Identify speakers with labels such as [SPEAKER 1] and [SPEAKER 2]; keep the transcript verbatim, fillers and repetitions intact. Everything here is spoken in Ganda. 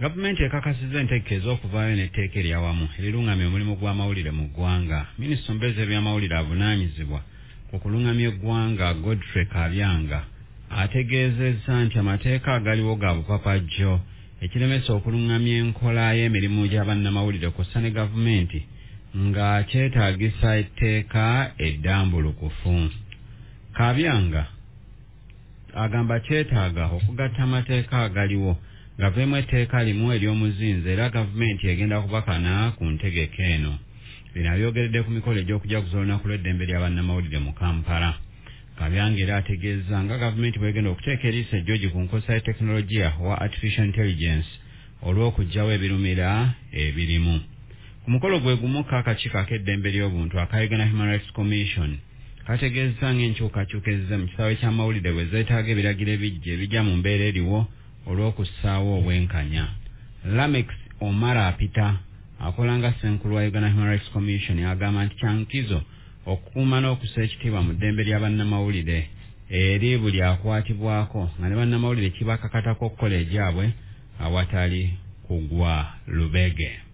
[SPEAKER 1] Gavumenti ekakasizza enteekeeza okuvaayo n'etteeka eryawamu erirungamya omulimu gw'amawulire mu ggwanga. Minisita omubeezi eby'amawulire avunaanyizibwa ku kulungamya eggwanga Godfrey Kabyanga ategeezezza nti amateeka agaliwo ga bupapajjo ekiremesa okulungamya enkola y'emirimu gy'abannamawulire kw'ossa ne gavumenti nga kyetaagisa etteeka eddambulukufu. Kabyanga agamba kyetaaga okugatta amateeka agaliwo gaveemu etteeka limu ery'omuzinzi era gavumenti egenda kubakana ku ntegeka eno. Bino abyogeredde ku mikolo egy'okujaguza olunaku lw'eddembe ly'abannamawulire mu Kampala. Kabyanga era ategeezza nga gavumenti bw'egenda okuteeka eriiso ejjogi ku nkozesa ya tekinologiya wa artificial intelligence olw'okuggyawo ebirumira ebirimu. Ku mukolo gwe gumuka akakiiko ak'eddembe ly'obuntu aka Uganda Human Rights Commission kategeezza ng'enkyukakyuka ezizze mu kisaawe ky'amawulire bwe zeetaaga ebiragiro ebiggya ebijja mu mbeera eriwo olw'okussaawo obwenkanya. Lamex Omara Apita akola nga ssenkulu wa Uganda Human Rights Commission agamba nti kyankizo okukuuma n'okussa ekitiibwa mu ddembe ly'abannamawulire eri buli akwatibwako nga ne bannamawulire kibakakatako okukola egyabwe awatali kugwa lubege.